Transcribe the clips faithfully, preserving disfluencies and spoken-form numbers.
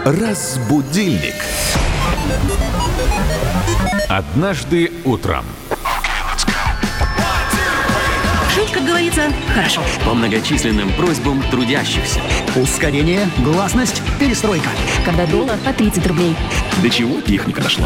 Разбудильник. Однажды утром. Жить, как говорится, хорошо. По многочисленным просьбам трудящихся. Ускорение, гласность, перестройка. Когда доллар по тридцать рублей. До чего техника дошла?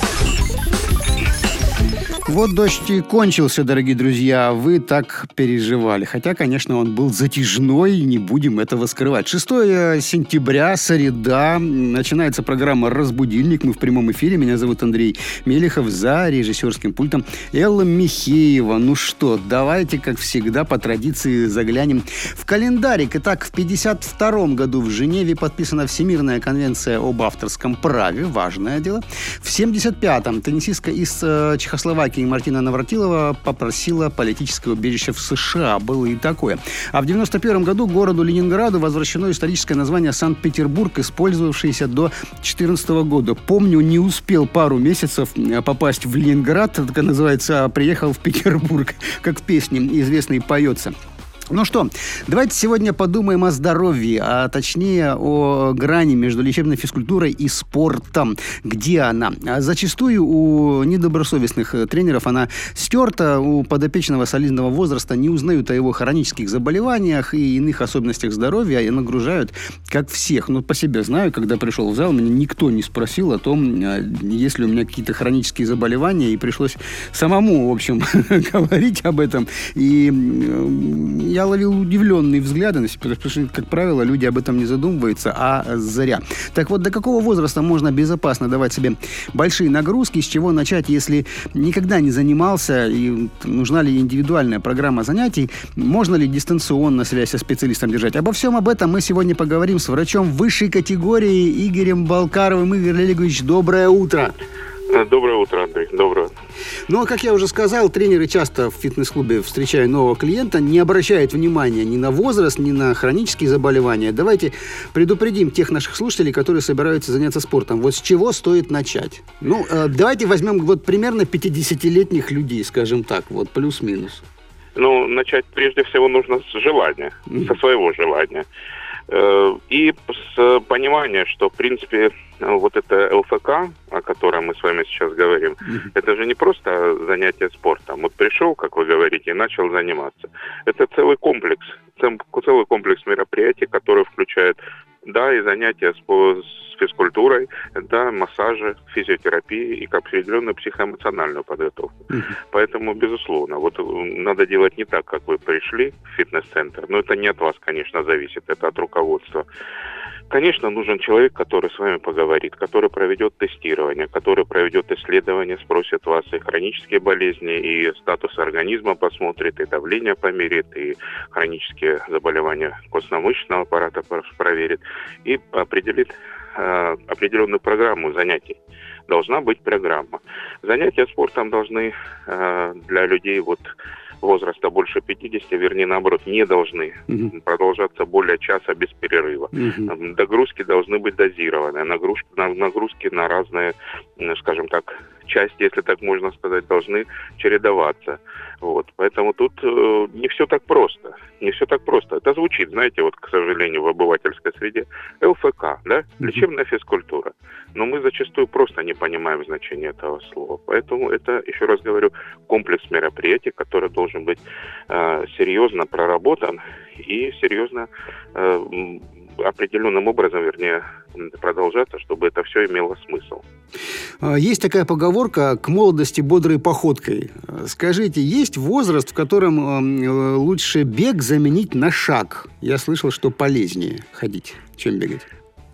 Вот дождь и кончился, дорогие друзья. Вы так переживали. Хотя, конечно, он был затяжной, не будем этого скрывать. шестого сентября, среда. Начинается программа «Разбудильник». Мы в прямом эфире. Меня зовут Андрей Мелехов. За режиссерским пультом Элла Михеева. Ну что, давайте, как всегда, по традиции заглянем в календарик. Итак, в пятьдесят втором году в Женеве подписана Всемирная конвенция об авторском праве. Важное дело. В семьдесят пятом теннисистка из э, Чехословакии Мартина Навратилова попросила политическое убежище в США. Было и такое. А в девяносто первом году городу Ленинграду возвращено историческое название Санкт-Петербург, использовавшееся до две тысячи четырнадцатого года. Помню, не успел пару месяцев попасть в Ленинград, так называется, а приехал в Петербург, как в песне известной поется. Ну что, давайте сегодня подумаем о здоровье, а точнее о грани между лечебной физкультурой и спортом. Где она? Зачастую у недобросовестных тренеров она стерта, у подопечного солидного возраста не узнают о его хронических заболеваниях и иных особенностях здоровья и нагружают, как всех. Ну, по себе знаю, когда пришел в зал, меня никто не спросил о том, есть ли у меня какие-то хронические заболевания, и пришлось самому, в общем, говорить об этом. И я Я ловил удивленные взгляды, потому что, как правило, люди об этом не задумываются, а зря. Так вот, до какого возраста можно безопасно давать себе большие нагрузки, с чего начать, если никогда не занимался, и нужна ли индивидуальная программа занятий, можно ли дистанционно связь со специалистом держать? Обо всем об этом мы сегодня поговорим с врачом высшей категории Игорем Балкаровым. Игорь Олегович, доброе утро. Доброе утро, Андрей. Доброе. Ну, как я уже сказал, тренеры часто в фитнес-клубе, встречая нового клиента, не обращают внимания ни на возраст, ни на хронические заболевания. Давайте предупредим тех наших слушателей, которые собираются заняться спортом. Вот с чего стоит начать? Ну, э, давайте возьмем вот примерно пятидесятилетних людей, скажем так, вот плюс-минус. Ну, начать прежде всего нужно с желания, mm-hmm. со своего желания. И с понимания, что, в принципе, вот это ЛФК, о котором мы с вами сейчас говорим, mm-hmm. это же не просто занятие спортом. Вот пришел, как вы говорите, и начал заниматься. Это целый комплекс, целый комплекс мероприятий, который включает, да, и занятия с, с физкультурой, да, массажи, физиотерапии и определенную психоэмоциональную подготовку. Mm-hmm. Поэтому, безусловно, вот надо делать не так, как вы пришли в фитнес-центр, но это не от вас, конечно, зависит, это от руководства. Конечно, нужен человек, который с вами поговорит, который проведет тестирование, который проведет исследование, спросит вас и хронические болезни, и статус организма посмотрит, и давление померит, и хронические заболевания костно-мышечного аппарата проверит, и определит э, определенную программу занятий. Должна быть программа. Занятия спортом должны э, для людей вот возраста больше пятидесяти, вернее, наоборот, не должны uh-huh. продолжаться более часа без перерыва. Uh-huh. Догрузки должны быть дозированы. Нагрузки, нагрузки на разные, скажем так, части, если так можно сказать, должны чередоваться. Вот. Поэтому тут э, не все так просто. Не все так просто. Это звучит, знаете, вот, к сожалению, в обывательской среде ЛФК, да, лечебная физкультура. Но мы зачастую просто не понимаем значение этого слова. Поэтому это, еще раз говорю, комплекс мероприятий, который должен быть э, серьезно проработан и серьезно э, определенным образом, вернее, продолжаться, чтобы это все имело смысл. Есть такая поговорка: к молодости бодрой походкой. Скажите, есть возраст, в котором лучше бег заменить на шаг? Я слышал, что полезнее ходить, чем бегать.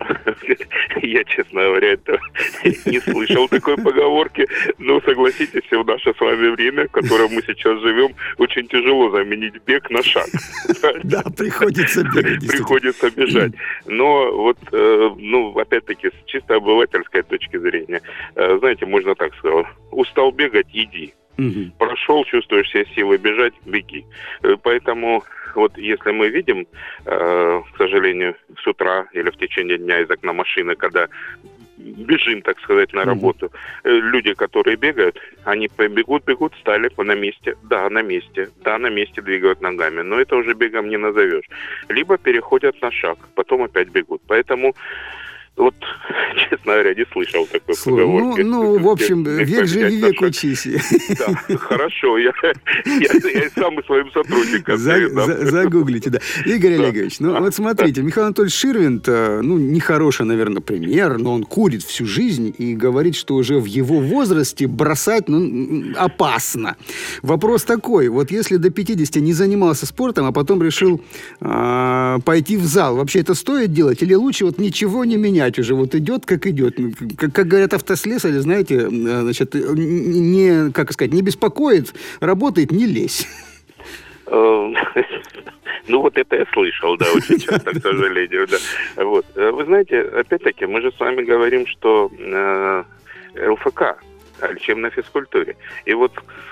Я, честно говоря, это не слышал такой поговорки. Но согласитесь, в наше с вами время, в котором мы сейчас живем, очень тяжело заменить бег на шаг. Да, приходится бегать. Приходится бежать. Но вот, ну, опять-таки, с чисто обывательской точки зрения, знаете, можно так сказать: устал бегать — иди. Угу. Прошел, чувствуешь себе силы бежать — беги. Поэтому вот если мы видим, э, к сожалению, с утра или в течение дня из окна машины, когда бежим, так сказать, на работу, э, люди, которые бегают, они побегут, бегут, стали на месте, да, на месте, да, на месте двигают ногами, но это уже бегом не назовешь. Либо переходят на шаг, потом опять бегут. Поэтому Вот, честно говоря, не слышал такой Слушай, поговорки. Ну, ну, в общем, век живи, век учись. Да, хорошо, я, я, я сам и своим сотрудникам. За, за, загуглите, да. Игорь да. Олегович, ну а, вот смотрите, да. Михаил Анатольевич Ширвинд, ну, нехороший, наверное, пример, но он курит всю жизнь и говорит, что уже в его возрасте бросать, ну, опасно. Вопрос такой, вот если до пятидесяти не занимался спортом, а потом решил э, пойти в зал, вообще это стоит делать или лучше вот ничего не менять? Уже вот идет, как идет. Как, как говорят автослесари, знаете, значит, не, как сказать, не беспокоит, работает, не лезь. Ну, вот это я слышал, да, очень часто, к сожалению, да. Вот. Вы знаете, опять-таки, мы же с вами говорим, что э, ЛФК, о лечебной физкультуре. И вот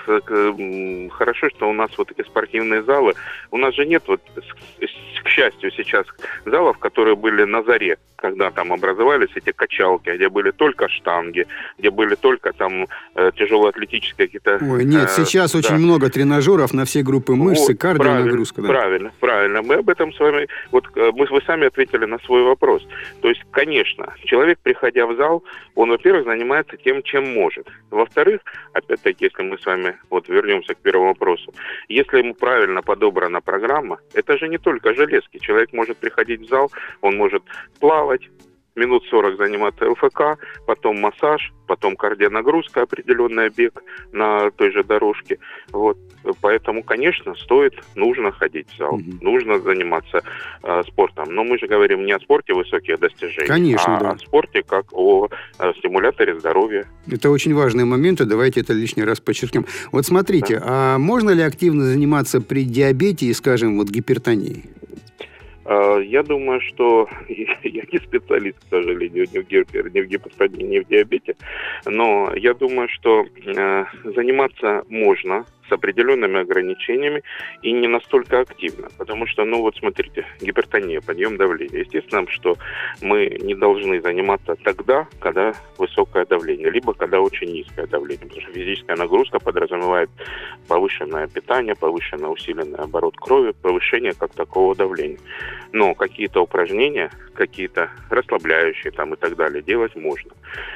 хорошо, что у нас вот эти спортивные залы. У нас же нет, вот, к счастью, сейчас залов, которые были на заре, когда там образовались эти качалки, где были только штанги, где были только там э, тяжелоатлетические какие-то... Ой, нет, э, сейчас да. очень много тренажеров на все группы мышц, вот, кардионагрузка. Да. Правильно, правильно. Мы об этом с вами... Вот мы, вы сами ответили на свой вопрос. То есть, конечно, человек, приходя в зал, он, во-первых, занимается тем, чем может. Во-вторых, опять-таки, если мы с вами вот вернемся к первому вопросу, если ему правильно подобрана программа, это же не только железки. Человек может приходить в зал, он может плавать, минут сорок заниматься ЛФК, потом массаж, потом кардионагрузка, определенный бег на той же дорожке. Вот. Поэтому, конечно, стоит, нужно ходить в зал, mm-hmm. нужно заниматься э, спортом. Но мы же говорим не о спорте высоких достижений, конечно, а да. о спорте как о э, стимуляторе здоровья. Это очень важные моменты, давайте это лишний раз подчеркнем. Вот смотрите, да. а можно ли активно заниматься при диабете и, скажем, вот гипертонии? Я думаю, что я не специалист, к сожалению, ни в гипер, ни в гипертонии, ни в диабете, но я думаю, что э, заниматься можно с определенными ограничениями и не настолько активно, потому что, ну вот смотрите, гипертония, подъем давления. Естественно, что мы не должны заниматься тогда, когда высокое давление, либо когда очень низкое давление, потому что физическая нагрузка подразумевает повышенное питание, повышенный усиленный оборот крови, повышение как такового давления. Но какие-то упражнения, какие-то расслабляющие там и так далее делать можно.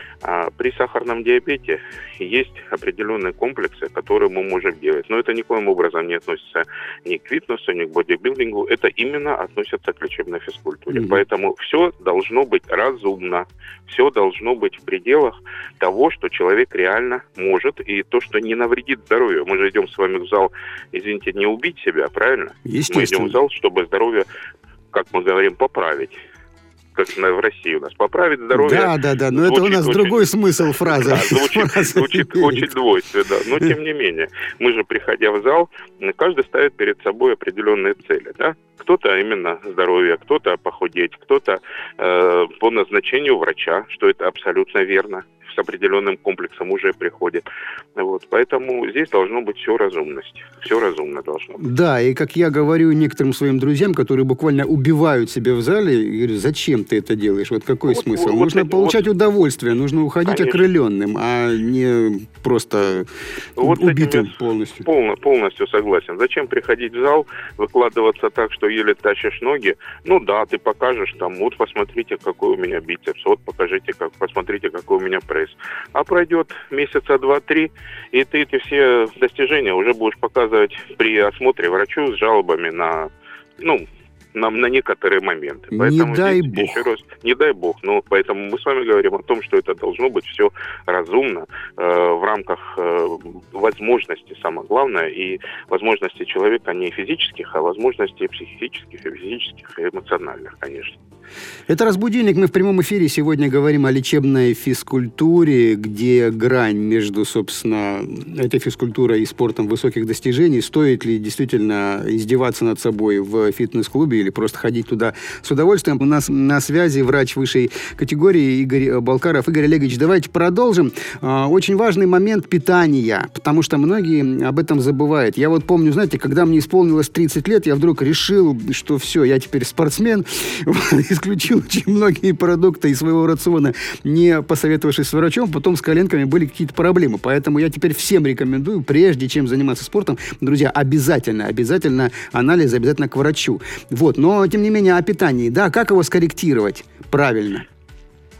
А при сахарном диабете есть определенные комплексы, которые мы можем делать. Но это никоим образом не относится ни к фитнесу, ни к бодибилдингу. Это именно относится к лечебной физкультуре. Mm-hmm. Поэтому все должно быть разумно. Все должно быть в пределах того, что человек реально может. И то, что не навредит здоровью. Мы же идем с вами в зал, извините, не убить себя, правильно? Естественно. Мы идем в зал, чтобы здоровье, как мы говорим, поправить. Как в России у нас поправить здоровье. Да, да, да, но это у нас очень, другой смысл фразы. Да, звучит, звучит очень двойственно, но тем не менее. Мы же, приходя в зал, каждый ставит перед собой определенные цели. Да? Кто-то именно здоровье, кто-то похудеть, кто-то э, по назначению врача, что это абсолютно верно. С определенным комплексом уже приходит. Вот. Поэтому здесь должно быть все разумность. Все разумно должно быть. Да, и как я говорю некоторым своим друзьям, которые буквально убивают себя в зале, я говорю, зачем ты это делаешь? Вот какой вот, смысл? Вот, нужно вот, получать вот, удовольствие, нужно уходить конечно. окрыленным, а не просто вот убитым полностью. Полно, полностью согласен. Зачем приходить в зал, выкладываться так, что еле тащишь ноги? Ну да, ты покажешь там, вот посмотрите, какой у меня бицепс, вот покажите, как, посмотрите, какой у меня пресс. А пройдет месяца два-три, и ты эти все достижения уже будешь показывать при осмотре врачу с жалобами на, ну, на, на некоторые моменты. Поэтому не дай здесь, бог. Еще раз, не дай бог. Но поэтому мы с вами говорим о том, что это должно быть все разумно, э, в рамках э, возможностей, самое главное, и возможностей человека не физических, а возможностей психических, и физических, и эмоциональных, конечно. Это «Разбудильник». Мы в прямом эфире сегодня говорим о лечебной физкультуре, где грань между, собственно, этой физкультурой и спортом высоких достижений. Стоит ли действительно издеваться над собой в фитнес-клубе или просто ходить туда с удовольствием? У нас на связи врач высшей категории Игорь Балкаров. Игорь Олегович, давайте продолжим. Очень важный момент питания, потому что многие об этом забывают. Я вот помню, знаете, когда мне исполнилось тридцать лет, я вдруг решил, что все, я теперь спортсмен, исключил очень многие продукты из своего рациона, не посоветовавшись с врачом, потом с коленками были какие-то проблемы. Поэтому я теперь всем рекомендую, прежде чем заниматься спортом, друзья, обязательно, обязательно анализ, обязательно к врачу. Вот, но, тем не менее, о питании. Да, как его скорректировать правильно?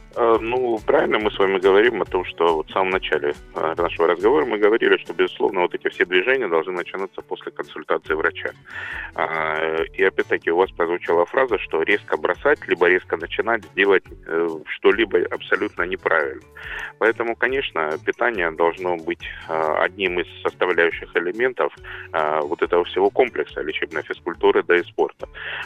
Ну, правильно мы с вами говорим о том, что вот в самом начале нашего разговора мы говорили, что, безусловно, вот эти все движения должны начинаться после консультации врача. И опять-таки у вас прозвучала фраза, что резко бросать, либо резко начинать делать что-либо абсолютно неправильно. Поэтому, конечно, питание должно быть одним из составляющих элементов вот этого всего комплекса лечебной физкультуры, да и спорта.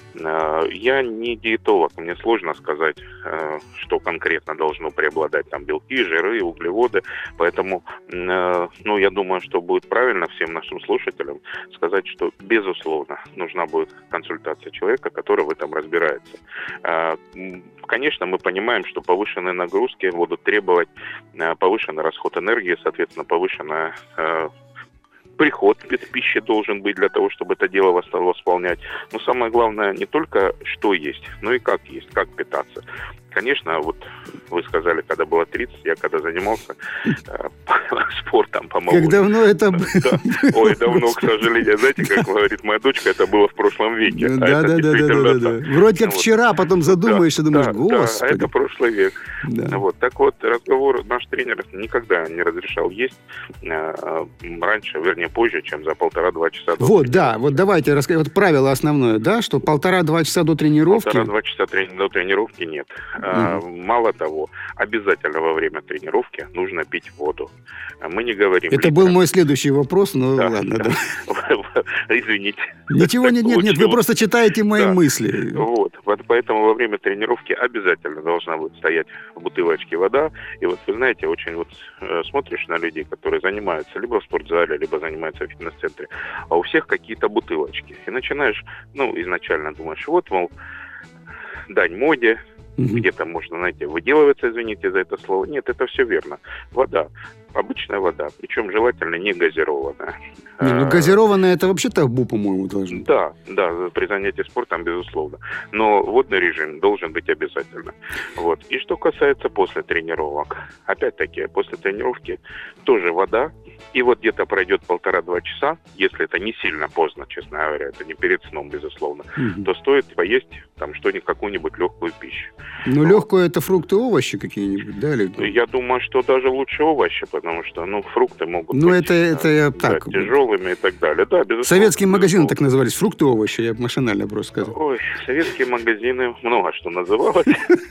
Я не диетолог, мне сложно сказать, что конкретно должно преобладать, там, белки, жиры, углеводы. Поэтому, э, ну, я думаю, что будет правильно всем нашим слушателям сказать, что, безусловно, нужна будет консультация человека, который в этом разбирается. Э, конечно, мы понимаем, что повышенные нагрузки будут требовать э, повышенный расход энергии, соответственно, повышенная э, приход без пищи должен быть для того, чтобы это дело восполнять. Но самое главное не только что есть, но и как есть, как питаться. Конечно, вот вы сказали, когда было тридцать, я когда занимался э, спортом по молодости. Как давно это было? Да. Ой, давно, к сожалению. Знаете, как говорит моя дочка, это было в прошлом веке. Да, а да, да, да, да, да. Вроде как вот. Вчера, потом задумаешься, да, думаешь, да, господи. Да, это прошлый век. Да. Вот. Так вот, разговор наш тренер никогда не разрешал есть э, раньше, вернее, позже, чем за полтора-два часа до Вот, тренировки. да, вот давайте расскажем. Вот правило основное, да, что полтора-два часа до тренировки. Полтора-два часа трени- до тренировки нет. Mm-hmm. Мало того, обязательно во время тренировки нужно пить воду. Мы не говорим... Это был мой следующий вопрос, но да, ладно, да. да. Извините. Ничего нет, нет, нет, вы просто читаете мои да. мысли. Вот, вот, поэтому во время тренировки обязательно должна будет стоять в бутылочке вода. И вот вы знаете, очень вот э, смотришь на людей, которые занимаются либо в спортзале, либо занимаются в фитнес-центре, а у всех какие-то бутылочки. И начинаешь, ну, изначально думаешь, вот, мол, дань моде, Mm-hmm. где-то можно, знаете, выделываться, извините за это слово. Нет, это все верно. Вода. Обычная вода. Причем желательно не газированная. Не, ну газированная это вообще табу, по-моему, должно. Да, да, при занятии спортом, безусловно. Но водный режим должен быть обязательно. Вот. И что касается после тренировок. Опять-таки, после тренировки тоже вода. И вот где-то пройдет полтора-два часа, если это не сильно поздно, честно говоря, это не перед сном, безусловно, mm-hmm. то стоит поесть там что-нибудь, какую-нибудь легкую пищу. Ну, вот. Легкую это фрукты, овощи какие-нибудь, да? Или... Я думаю, что даже лучше овощи, потому что, ну, фрукты могут ну, быть это, это я да, так. тяжелыми и так далее. Да, безусловно. Советские магазины безусловно. так назывались, фрукты, овощи, я машинально просто сказал. Ой, советские магазины много что называлось.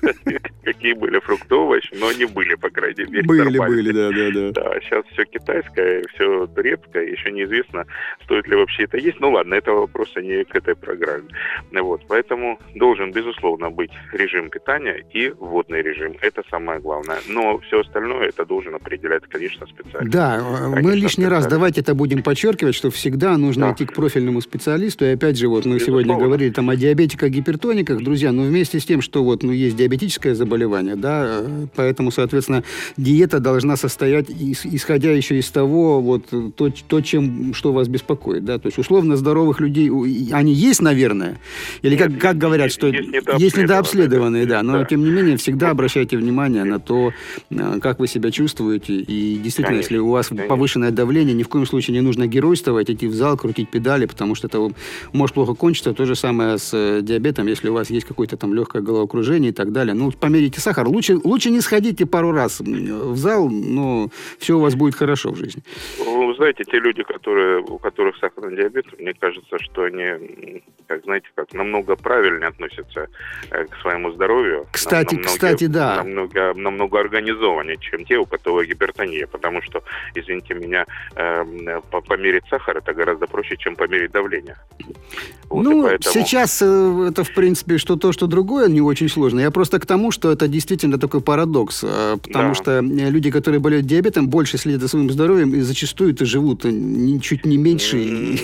Какие были фрукты, овощи, но они были, по крайней мере. Были, были, да, да, да. Да, сейчас все китайское, все турецкое, еще неизвестно, стоит ли вообще это есть. Ну ладно, это вопросы не к этой программе. Вот, поэтому должен, безусловно, быть режим питания и водный режим. Это самое главное. Но все остальное это должен определять, конечно, специалист. Да, конечно, мы лишний специалист. раз давайте это будем подчеркивать, что всегда нужно да. идти к профильному специалисту. И опять же, вот мы безусловно. сегодня говорили там о диабетиках, гипертониках, друзья, но вместе с тем, что вот ну, есть диабетическое заболевание, да, поэтому, соответственно, диета должна состоять, исходя еще из того, вот то, то чем, что вас беспокоит, да, то есть условно здоровых людей, они есть, наверное, или как, Нет, как говорят, есть, что есть недообследованные, есть недообследованные, да, но да. тем не менее всегда обращайте внимание на то, как вы себя чувствуете, и действительно, конечно, если у вас конечно. повышенное давление, ни в коем случае не нужно геройствовать, идти в зал, крутить педали, потому что это может плохо кончиться. То же самое с диабетом, если у вас есть какое-то там легкое головокружение и так далее. Ну, померите сахар. Лучше, лучше не сходите пару раз в зал, но все у вас будет хорошо в жизни. Вы знаете, те люди, которые, у которых сахарный диабет, мне кажется, что они, как знаете, как намного правильнее относятся к своему здоровью. Кстати, намного, кстати, да. Намного, намного организованнее, чем те, у которых гипертония. Потому что, извините меня, э, померить сахар это гораздо проще, чем померить давление. Вот, ну, поэтому... сейчас э, это, в принципе, что то, что другое не очень сложно. Я просто к тому, что это действительно такой парадокс. Э, потому да. что люди, которые болеют диабетом, больше следят за своим здоровьем и зачастую это живут чуть не меньше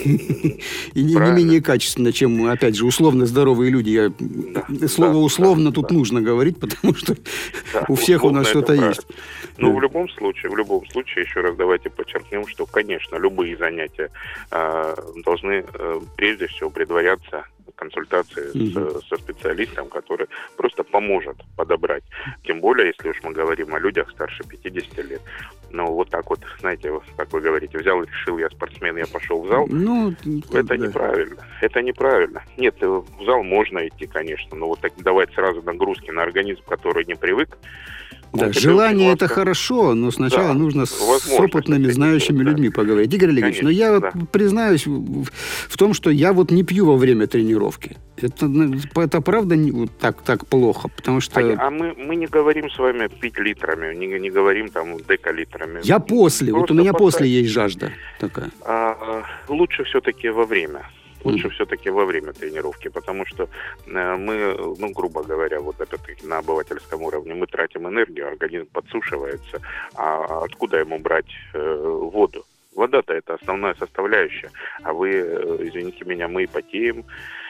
и не менее качественно, чем, опять же, условно здоровые люди. Я слово условно тут нужно говорить, потому что у всех у нас что-то есть. Ну, в любом случае, в любом случае, еще раз давайте подчеркнем, что, конечно, любые занятия э, должны э, прежде всего предваряться консультации Mm-hmm. с, со специалистом, который просто поможет подобрать. Тем более, если уж мы говорим о людях старше пятидесяти лет. Ну, вот так вот, знаете, как вы говорите, взял и решил, я спортсмен, я пошел в зал. Ну, это да. неправильно. Это неправильно. Нет, в зал можно идти, конечно, но вот так давать сразу нагрузки на организм, который не привык. Да, вот желание это важно. хорошо, но сначала Да, нужно с возможно, опытными, кстати, знающими да. людьми поговорить. Игорь Олегович, Конечно, но я да. признаюсь в, в том, что я вот не пью во время тренировки. Это, это правда не, вот так, так плохо, потому что... А, а мы, мы не говорим с вами пить литрами, не, не говорим там декалитрами. Я после, Просто вот у меня поставить. после есть жажда такая. А, лучше все-таки во время. Лучше Mm. все-таки во время тренировки, потому что э, мы, ну, грубо говоря, вот опять-таки на обывательском уровне мы тратим энергию, организм подсушивается, а откуда ему брать э, воду? Вода-то это основная составляющая, а вы, э, извините меня, мы потеем,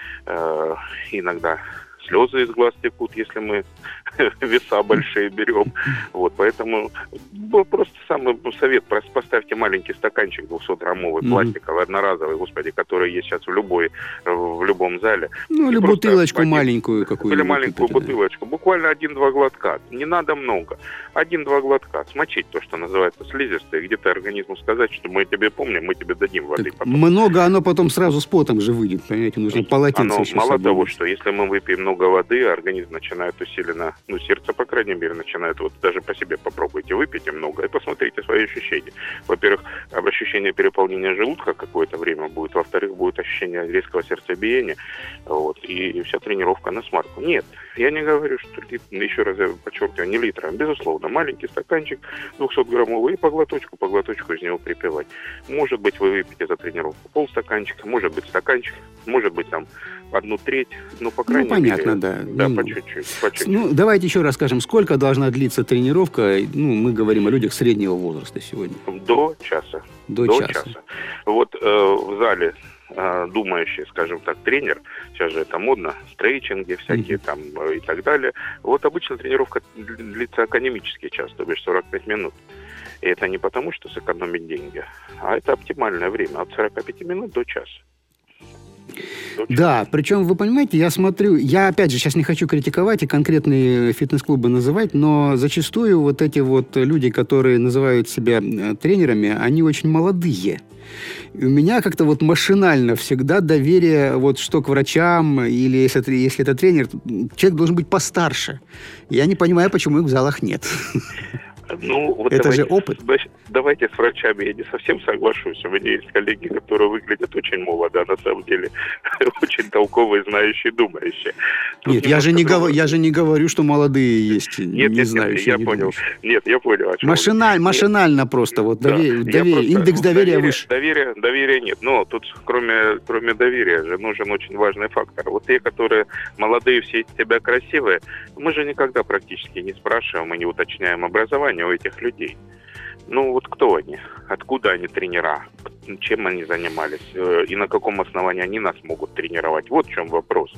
э, иногда слезы из глаз текут, если мы веса большие берем. Вот, поэтому ну, просто самый совет, просто поставьте маленький стаканчик двухсотграммовый, Mm-hmm. пластиковый, одноразовый, господи, который есть сейчас в любой, в любом зале. Ну, или И просто бутылочку один- маленькую какую-нибудь. Или маленькую купить, да. бутылочку. Буквально один-два глотка. Не надо много. Один-два глотка. Смочить то, что называется слизистые. Где-то организму сказать, что мы тебе помним, мы тебе дадим воды. Так потом. много, оно потом сразу с потом же выйдет, понимаете, нужно полотенце Оно, еще мало с собой того, взять. что если мы выпьем много воды, организм начинает усиленно, ну, сердце, по крайней мере, начинает, вот даже по себе попробуйте, выпейте много и посмотрите свои ощущения. Во-первых, ощущение переполнения желудка какое-то время будет, во-вторых, будет ощущение резкого сердцебиения, вот, и вся тренировка на смарку. Нет, я не говорю, что, еще раз я подчеркиваю, не литром, безусловно, маленький стаканчик двухсотграммовый и по глоточку, по глоточку из него припивать. Может быть, вы выпьете за тренировку полстаканчика, может быть, стаканчик, может быть, там, одну треть, ну, по крайней Ну, понятно, мере. да. Да, Ну, по чуть-чуть, по чуть-чуть. Ну, давайте еще раз скажем, сколько должна длиться тренировка? Ну, мы говорим о людях среднего возраста сегодня. До часа. До, До часа. часа. Вот э, в зале э, думающий, скажем так, тренер, сейчас же это модно, стрейчинги всякие Мгм. там э, и так далее. Вот обычно тренировка длится академический час, то бишь сорок пять минут. И это не потому, что сэкономить деньги, а это оптимальное время, от сорока пяти минут до часа. До часа. Да, причем, вы понимаете, я смотрю, я, опять же, сейчас не хочу критиковать и конкретные фитнес-клубы называть, но зачастую вот эти вот люди, которые называют себя э, тренерами, они очень молодые. И у меня как-то вот машинально всегда доверие вот что к врачам, или если это, если это тренер, человек должен быть постарше. Я не понимаю, почему их в залах нет. Ну, вот Это давайте, же опыт. с- Давайте с врачами я не совсем соглашусь. У меня есть коллеги, которые выглядят очень молодо, а на самом деле очень толковые, знающие, думающие. Тут Нет, я же, не немножко говорю, другое. я же не говорю, что молодые есть, Нет, не нет, нет, знающие. я не понял. думающие. Нет, я понял. о чем вы. Машиналь, Нет. машинально просто, вот Да. доверие, Я доверие, просто- индекс доверия доверия, выше. Доверия, доверия нет. Но тут кроме, кроме доверия же нужен очень важный фактор. Вот те, которые молодые, все из себя красивые, мы же никогда практически не спрашиваем и не уточняем образование у этих людей. Ну вот кто они? Откуда они тренера? Чем они занимались? Э, И на каком основании они нас могут тренировать? Вот в чем вопрос.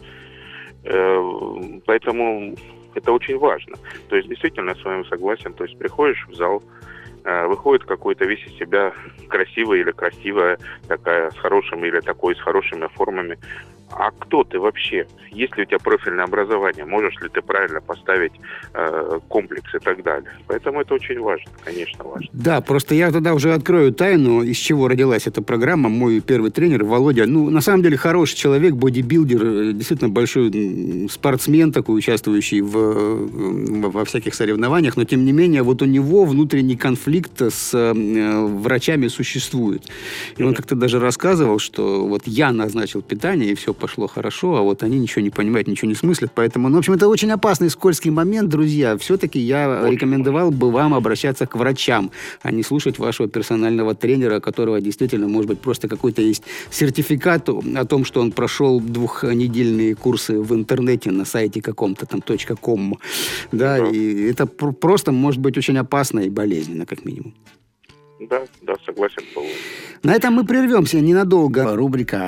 Э, Поэтому это очень важно. То есть действительно я с вами согласен. То есть приходишь в зал, э, выходит какой-то весь из себя красивый или красивая, такая с хорошими или такой с хорошими формами. А кто ты вообще? Есть ли у тебя профильное образование? Можешь ли ты правильно поставить э, комплекс и так далее? Поэтому это очень важно, конечно, важно. Да, просто я тогда уже открою тайну, из чего родилась эта программа. Мой первый тренер Володя, ну, на самом деле, хороший человек, бодибилдер, э, действительно большой м, спортсмен такой, участвующий в, э, во всяких соревнованиях, но, тем не менее, вот у него внутренний конфликт с э, врачами существует. И он как-то даже рассказывал, что вот я назначил питание, и все пошло хорошо, а вот они ничего не понимают, ничего не смыслят. Поэтому, ну, в общем, это очень опасный, скользкий момент, друзья. Все-таки я Очень рекомендовал бы вам обращаться к врачам, а не слушать вашего персонального тренера, у которого действительно, может быть, просто какой-то есть сертификат о том, что он прошел двухнедельные курсы в интернете на сайте каком-то там .com. Да, Да. и это пр- просто может быть очень опасно и болезненно, как минимум. Да, да, согласен полностью. На этом мы прервемся ненадолго. Рубрика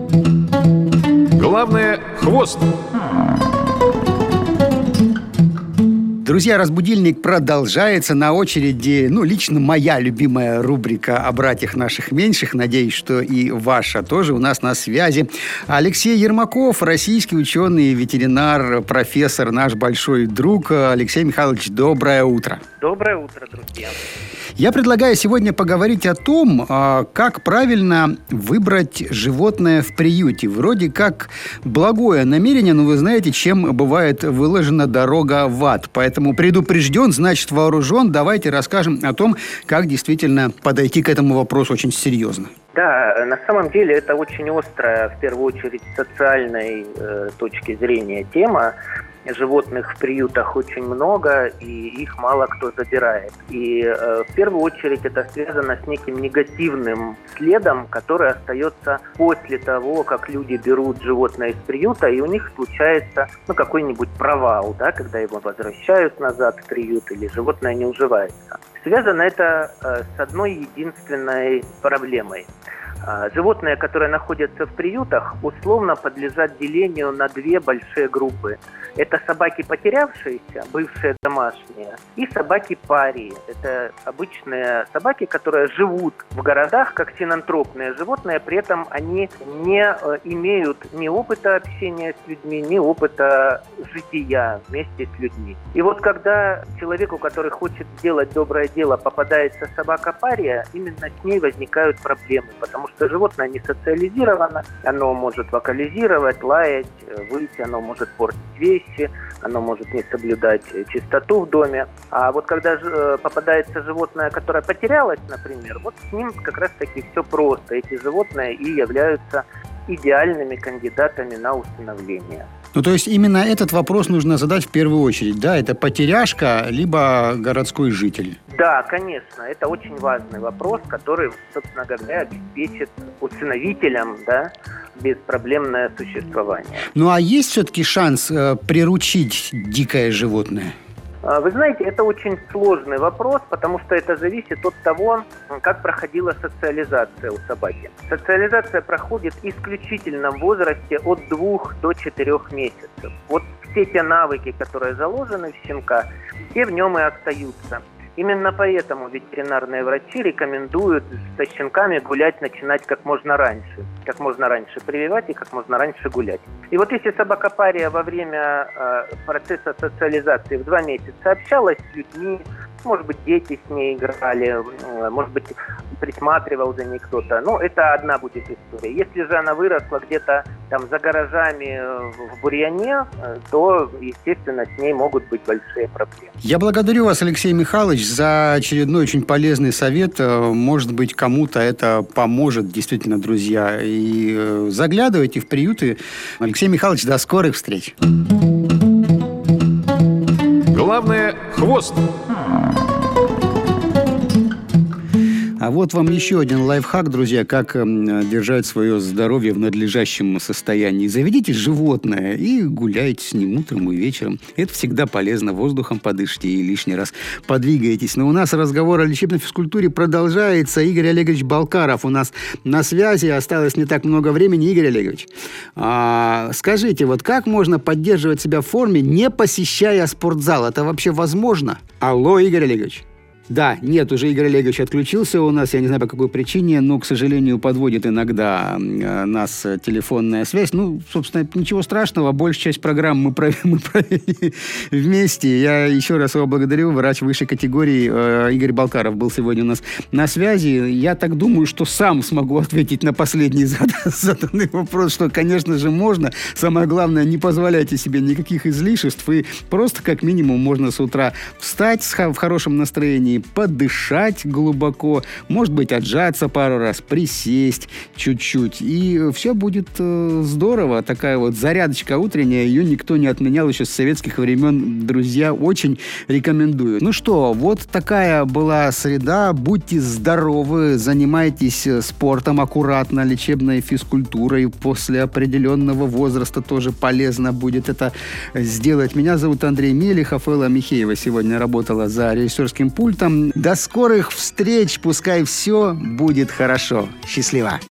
Главное – хвост. Друзья, «Разбудильник» продолжается. На очереди, ну, лично моя любимая рубрика о братьях наших меньших. Надеюсь, что и ваша тоже у нас на связи. Алексей Ермаков, российский ученый, ветеринар, профессор, наш большой друг. Алексей Михайлович, доброе утро. Доброе утро, друзья. Я предлагаю сегодня поговорить о том, как правильно выбрать животное в приюте. Вроде как благое намерение, но вы знаете, чем бывает выложена дорога в ад. Поэтому предупрежден, значит вооружен. Давайте расскажем о том, как действительно подойти к этому вопросу очень серьезно. Да, на самом деле это очень острая, в первую очередь, с социальной э, точки зрения тема. Животных в приютах очень много, и их мало кто забирает. И э, в первую очередь это связано с неким негативным следом, который остается после того, как люди берут животное из приюта, и у них случается ну, какой-нибудь провал, да, когда его возвращают назад в приют, или животное не уживается. Связано это э, с одной единственной проблемой. Животные, которые находятся в приютах, условно подлежат делению на две большие группы. Это собаки потерявшиеся, бывшие домашние, и собаки-парии. Это обычные собаки, которые живут в городах как синантропные животные, при этом они не имеют ни опыта общения с людьми, ни опыта жития вместе с людьми. И вот когда человеку, который хочет сделать доброе дело, попадается собака-пария, именно с ней возникают проблемы, потому что животное не социализировано, оно может вокализировать, лаять, выть, оно может портить вещи, оно может не соблюдать чистоту в доме. А вот когда попадается животное, которое потерялось, например, вот с ним как раз-таки все просто. Эти животные и являются идеальными кандидатами на усыновление. Ну, то есть именно этот вопрос нужно задать в первую очередь, да? Это потеряшка, либо городской житель? Да, конечно. Это очень важный вопрос, который, собственно говоря, обеспечит усыновителям, да, беспроблемное существование. Ну, а есть все-таки шанс э, приручить дикое животное? Вы знаете, это очень сложный вопрос, потому что это зависит от того, как проходила социализация у собаки. Социализация проходит исключительно в возрасте от двух до четырех месяцев. Вот все те навыки, которые заложены в щенка, те в нем и остаются. Именно поэтому ветеринарные врачи рекомендуют со щенками гулять, начинать как можно раньше. Как можно раньше прививать и как можно раньше гулять. И вот если собака-пария во время э, процесса социализации в два месяца общалась с людьми, может быть, дети с ней играли, э, может быть, присматривал за ней кто-то, ну, это одна будет история. Если же она выросла где-то там за гаражами в бурьяне, э, то, естественно, с ней могут быть большие проблемы. Я благодарю вас, Алексей Михайлович, за очередной очень полезный совет. Может быть, кому-то это поможет, действительно, друзья. И заглядывайте в приюты. Алексей Михайлович, до скорых встреч. Главное – хвост. А вот вам еще один лайфхак, друзья, как держать свое здоровье в надлежащем состоянии. Заведите животное и гуляйте с ним утром и вечером. Это всегда полезно. Воздухом подышите и лишний раз подвигаетесь. Но у нас разговор о лечебной физкультуре продолжается. Игорь Олегович Балкаров у нас на связи. Осталось не так много времени. Игорь Олегович, а, скажите, вот как можно поддерживать себя в форме, не посещая спортзал? Это вообще возможно? Алло, Игорь Олегович. Да, нет, уже Игорь Олегович отключился у нас, я не знаю по какой причине, но, к сожалению, подводит иногда нас телефонная связь. Ну, собственно, ничего страшного, большую часть программы мы провели, мы провели вместе. Я еще раз его благодарю, врач высшей категории Игорь Балкаров был сегодня у нас на связи. Я так думаю, что сам смогу ответить на последний заданный вопрос, что, конечно же, можно. Самое главное, не позволяйте себе никаких излишеств, и просто, как минимум, можно с утра встать в хорошем настроении, подышать глубоко, может быть, отжаться пару раз, присесть чуть-чуть, и все будет э, здорово. Такая вот зарядочка утренняя, ее никто не отменял еще с советских времен. Друзья, очень рекомендую. Ну что, вот такая была среда. Будьте здоровы, занимайтесь спортом аккуратно, лечебной физкультурой. После определенного возраста тоже полезно будет это сделать. Меня зовут Андрей Мелихов, Элла Михеева сегодня работала за режиссерским пультом. До скорых встреч, пускай все будет хорошо. Счастливо!